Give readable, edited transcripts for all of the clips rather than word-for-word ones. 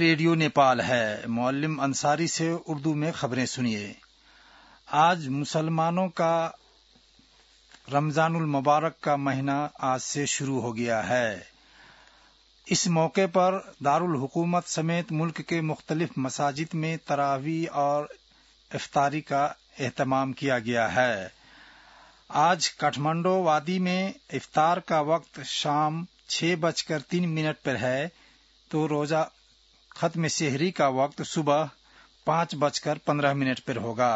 Radio Nepal ہے۔ معلم انصاری سے اردو میں خبریں سنیے۔ آج مسلمانوں کا رمضان المبارک کا مہینہ آج سے شروع ہو گیا ہے۔ اس موقع پر دارالحکومت سمیت ملک کے مختلف مساجد میں تراویح اور افطاری کا اہتمام کیا گیا ہے۔ آج کاٹھمانڈو وادی میں افطار کا وقت شام 6:03 پر ہے تو روزہ ختم سحری کا وقت صبح 5:15 پر ہوگا۔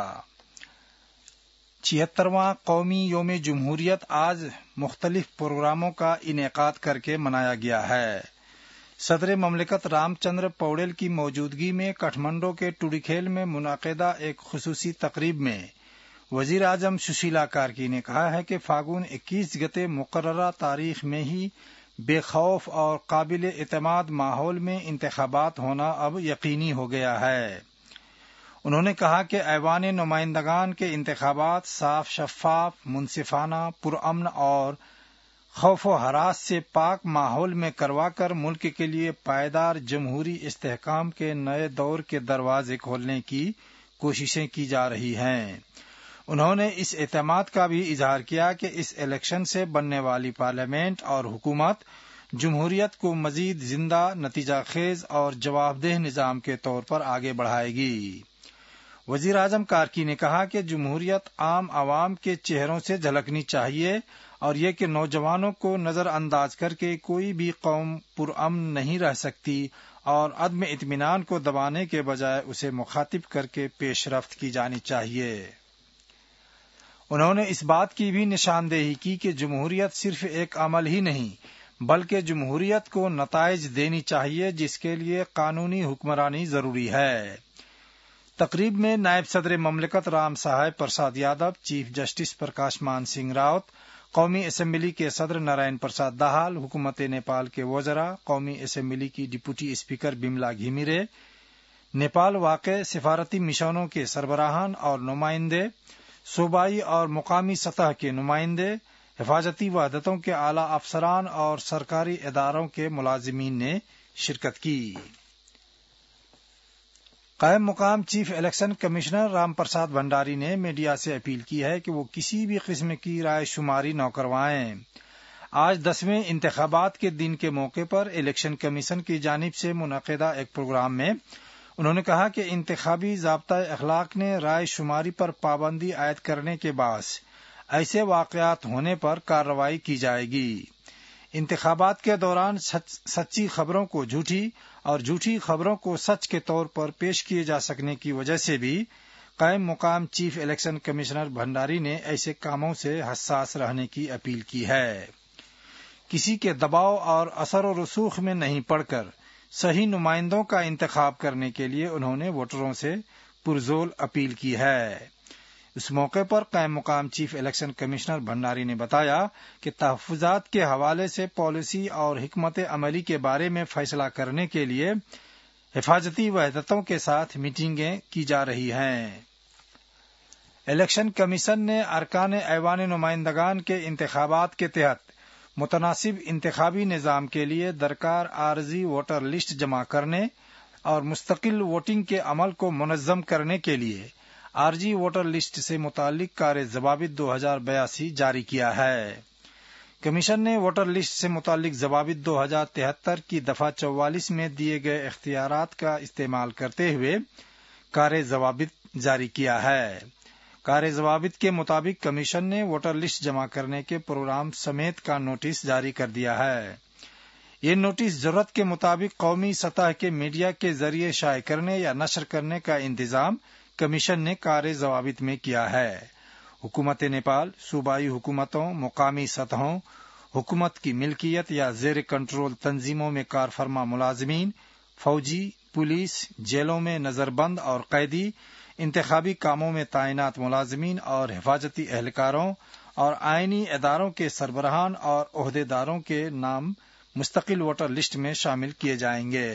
76واں قومی یوم جمہوریت آج مختلف پروگراموں کا انعقاد کر کے منایا گیا ہے۔ صدر مملکت رام چندر پوڑیل کی موجودگی میں کاٹھمانڈو کے ٹوڈیکھیل میں منعقدہ ایک خصوصی تقریب میں وزیر اعظم سشیلا کارکی نے کہا ہے کہ فاگن 21 گتے مقررہ تاریخ میں ہی بے خوف اور قابل اعتماد ماحول میں انتخابات ہونا اب یقینی ہو گیا ہے۔ انہوں نے کہا کہ ایوان نمائندگان کے انتخابات صاف، شفاف، منصفانہ، پرامن اور خوف و ہراس سے پاک ماحول میں کروا کر ملک کے لیے پائیدار جمہوری استحکام کے نئے دور کے دروازے کھولنے کی کوششیں کی جا رہی ہیں۔ انہوں نے اس اعتماد کا بھی اظہار کیا کہ اس الیکشن سے بننے والی پارلیمنٹ اور حکومت جمہوریت کو مزید زندہ، نتیجہ خیز اور جواب دہ نظام کے طور پر آگے بڑھائے گی۔ وزیر اعظم کارکی نے کہا کہ جمہوریت عام عوام کے چہروں سے جھلکنی چاہیے اور یہ کہ نوجوانوں کو نظر انداز کر کے کوئی بھی قوم پرامن نہیں رہ سکتی اور عدم اطمینان کو دبانے کے بجائے اسے مخاطب کر کے پیش رفت کی جانی چاہیے۔ انہوں نے اس بات کی بھی نشاندہی کی کہ جمہوریت صرف ایک عمل ہی نہیں بلکہ جمہوریت کو نتائج دینی چاہیے جس کے لیے قانونی حکمرانی ضروری ہے۔ تقریب میں نائب صدر مملکت رام صاحب پرساد یادو، چیف جسٹس پرکاش مان سنگھ راوت، قومی اسمبلی کے صدر نارائن پرساد دہال، حکومت نیپال کے وزراء، قومی اسمبلی کی ڈپٹی اسپیکر بملا گھیمیرے، نیپال واقع سفارتی مشنوں کے سربراہان اور نمائندے، صوبائی اور مقامی سطح کے نمائندے، حفاظتی وحدتوں کے اعلی افسران اور سرکاری اداروں کے ملازمین نے شرکت کی۔ قائم مقام chief election commissioner Ram Prasad Bhandari نے میڈیا سے اپیل کی ہے کہ وہ کسی بھی قسم کی رائے شماری نہ کروائیں۔ آج 10ویں انتخابات کے دن کے موقع پر الیکشن کمیشن کی جانب سے منعقدہ ایک پروگرام میں انہوں نے کہا کہ انتخابی ضابطۂ اخلاق نے رائے شماری پر پابندی عائد کرنے کے باعث ایسے واقعات ہونے پر کارروائی کی جائے گی۔ انتخابات کے دوران سچی خبروں کو جھوٹی اور جھوٹی خبروں کو سچ کے طور پر پیش کیے جا سکنے کی وجہ سے بھی قائم مقام چیف الیکشن کمشنر بھنڈاری نے ایسے کاموں سے حساس رہنے کی اپیل کی ہے۔ کسی کے دباؤ اور اثر و رسوخ میں نہیں پڑ کر صحیح نمائندوں کا انتخاب کرنے کے لیے انہوں نے ووٹروں سے پرزور اپیل کی ہے۔ اس موقع پر قائم مقام چیف الیکشن کمشنر بھنڈاری نے بتایا کہ تحفظات کے حوالے سے پالیسی اور حکمت عملی کے بارے میں فیصلہ کرنے کے لیے حفاظتی وحدتوں کے ساتھ میٹنگیں کی جا رہی ہیں۔ الیکشن کمیشن نے ارکان ایوان نمائندگان کے انتخابات کے تحت متناسب انتخابی نظام کے لیے درکار عارضی ووٹر لسٹ جمع کرنے اور مستقل ووٹنگ کے عمل کو منظم کرنے کے لیے عارضی ووٹر لسٹ سے متعلق کار ضوابط 2082 جاری کیا ہے۔ کمیشن نے ووٹر لسٹ سے متعلق ضوابط 2073 کی دفعہ 44 میں دیے گئے اختیارات کا استعمال کرتے ہوئے کار ضوابط جاری کیا ہے۔ کار ضوابط کے مطابق کمیشن نے ووٹر لسٹ جمع کرنے کے پروگرام سمیت کا نوٹس جاری کر دیا ہے۔ یہ نوٹس ضرورت کے مطابق قومی سطح کے میڈیا کے ذریعے شائع کرنے یا نشر کرنے کا انتظام کمیشن نے کار ضوابط میں کیا ہے۔ حکومت نیپال، صوبائی حکومتوں، مقامی سطحوں، حکومت کی ملکیت یا زیر کنٹرول تنظیموں میں کار فرما ملازمین، فوجی، پولیس، جیلوں میں نظر بند اور قیدی، انتخابی کاموں میں تعینات ملازمین اور حفاظتی اہلکاروں اور آئینی اداروں کے سربراہان اور عہدیداروں کے نام مستقل ووٹر لسٹ میں شامل کیے جائیں گے۔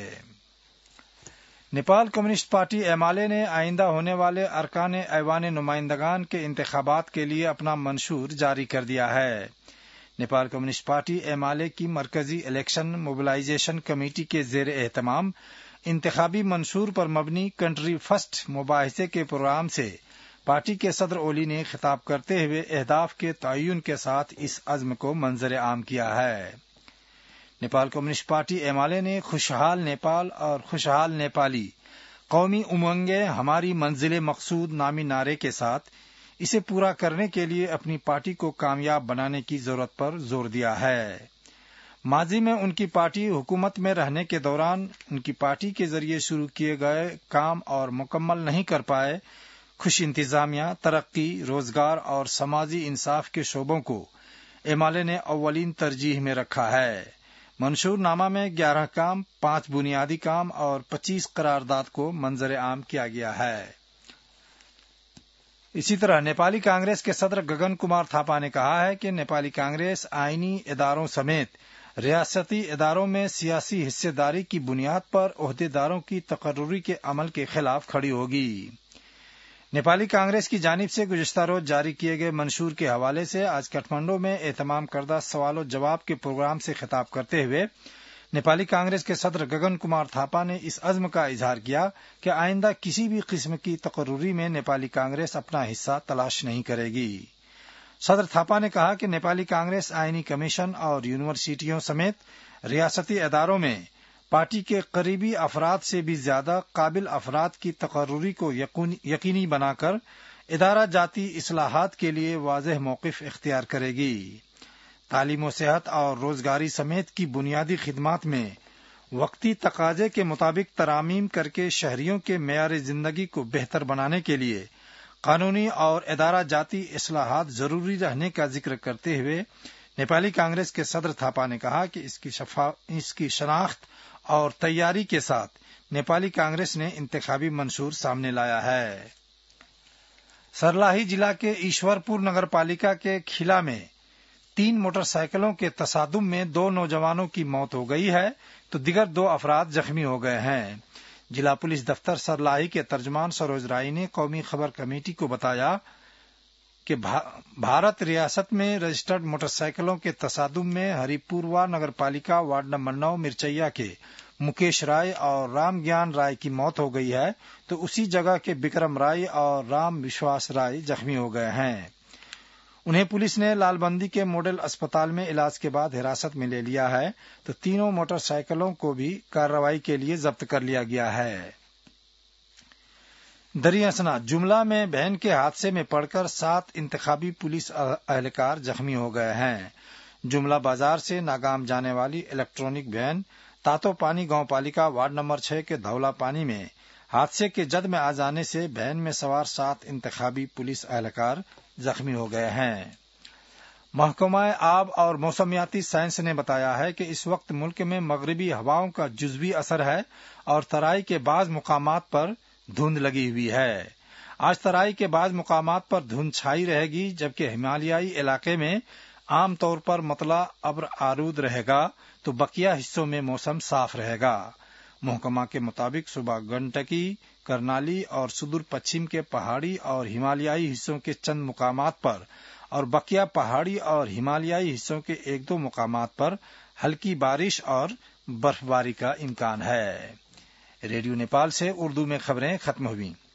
Nepal communist party M L A نے آئندہ ہونے والے ارکان ایوان نمائندگان کے انتخابات کے لیے اپنا منشور جاری کر دیا ہے۔ Nepal communist party M L A کی مرکزی الیکشن موبلائزیشن کمیٹی کے زیر اہتمام انتخابی منشور پر مبنی کنٹری فرسٹ مباحثے کے پروگرام سے پارٹی کے صدر اولی نے خطاب کرتے ہوئے اہداف کے تعین کے ساتھ اس عزم کو منظر عام کیا ہے۔ Nepal communist party M L A نے خوشحال نیپال اور خوشحال نیپالی قومی امنگیں ہماری منزل مقصود نامی نعرے کے ساتھ اسے پورا کرنے کے لیے اپنی پارٹی کو کامیاب بنانے کی ضرورت پر زور دیا ہے۔ ماضی میں ان کی پارٹی حکومت میں رہنے کے دوران ان کی پارٹی کے ذریعے شروع کیے گئے کام اور مکمل نہیں کر پائے خوش انتظامیہ، ترقی، روزگار اور سماجی انصاف کے شعبوں کو ایم ایل اے نے اولین ترجیح میں رکھا ہے۔ منشور نامہ میں 11 کام، 5 بنیادی کام اور 25 قرارداد کو منظر عام کیا گیا ہے۔ اسی طرح نیپالی کانگریس کے صدر گگن کمار تھاپا نے کہا ہے کہ نیپالی کانگریس آئینی اداروں سمیت ریاستی اداروں میں سیاسی حصہ داری کی بنیاد پر عہدیداروں کی تقرری کے عمل کے خلاف کھڑی ہوگی۔ نیپالی کانگریس کی جانب سے گزشتہ روز جاری کیے گئے منشور کے حوالے سے آج کٹھمنڈو میں اہتمام کردہ سوال و جواب کے پروگرام سے خطاب کرتے ہوئے نیپالی کانگریس کے صدر گگن کمار تھاپا نے اس عزم کا اظہار کیا کہ آئندہ کسی بھی قسم کی تقرری میں نیپالی کانگریس اپنا حصہ تلاش نہیں کرے گی۔ صدر تھاپا نے کہا کہ نیپالی کانگریس آئینی کمیشن اور یونیورسٹیوں سمیت ریاستی اداروں میں پارٹی کے قریبی افراد سے بھی زیادہ قابل افراد کی تقرری کو یقینی بنا کر ادارہ جاتی اصلاحات کے لیے واضح موقف اختیار کرے گی۔ تعلیم و صحت اور روزگاری سمیت کی بنیادی خدمات میں وقتی تقاضے کے مطابق ترامیم کر کے شہریوں کے معیار زندگی کو بہتر بنانے کے لیے قانونی اور ادارہ جاتی اصلاحات ضروری رہنے کا ذکر کرتے ہوئے نیپالی کانگریس کے صدر تھاپا نے کہا کہ اس کی شناخت اور تیاری کے ساتھ نیپالی کانگریس نے انتخابی منشور سامنے لایا ہے۔ سرلاہی ضلع کے ایشور پور نگر پالیکا کے کھیلا میں 3 موٹر سائیکلوں کے تصادم میں 2 نوجوانوں کی موت ہو گئی ہے تو دیگر 2 افراد زخمی ہو گئے ہیں۔ ضلع پولیس دفتر سرلاہی کے ترجمان سروج رائے نے قومی خبر کمیٹی کو بتایا کہ بھارت ریاست میں رجسٹرڈ موٹر سائیکلوں کے تصادم میں Haripurwa Nagar Palika ward number 9 Marchaiya کے مکیش رائے اور رام گیان رائے کی موت ہو گئی ہے تو اسی جگہ کے بکرم رائے اور رام وشواس رائے زخمی ہو گئے ہیں۔ انہیں پولیس نے لال بندی کے ماڈل اسپتال میں علاج کے بعد حراست میں لے لیا ہے تو تینوں موٹر سائیکلوں کو بھی کارروائی کے لیے ضبط کر لیا گیا ہے۔ دریاسنا جملہ میں بہن کے حادثے میں پڑ کر 7 انتخابی پولیس اہلکار زخمی ہو گئے ہیں۔ جملہ بازار سے ناگام جانے والی الیکٹرانک وین تاتو پانی گاؤں پالیکا وارڈ نمبر 6 کے دھولا پانی میں حادثے کے جد میں آ جانے سے وین میں سوار 7 انتخابی پولیس اہلکار زخمی ہو گئے ہیں۔ محکمہ آب اور موسمیاتی سائنس نے بتایا ہے کہ اس وقت ملک میں مغربی ہواؤں کا جزوی اثر ہے اور ترائی کے بعض مقامات پر دھند لگی ہوئی ہے۔ آج ترائی کے بعض مقامات پر دھند چھائی رہے گی جبکہ ہمالیائی علاقے میں عام طور پر مطلع ابر آلود رہے گا تو بقیہ حصوں میں موسم صاف رہے گا۔ محکمہ کے مطابق صبح گنٹکی، کرنالی اور سدور پچھم کے پہاڑی اور ہمالیائی حصوں کے چند مقامات پر اور بقیہ پہاڑی اور ہمالیائی حصوں کے 1-2 مقامات پر ہلکی بارش اور برف باری کا امکان ہے۔ ریڈیو نیپال سے اردو میں خبریں ختم ہوئیں۔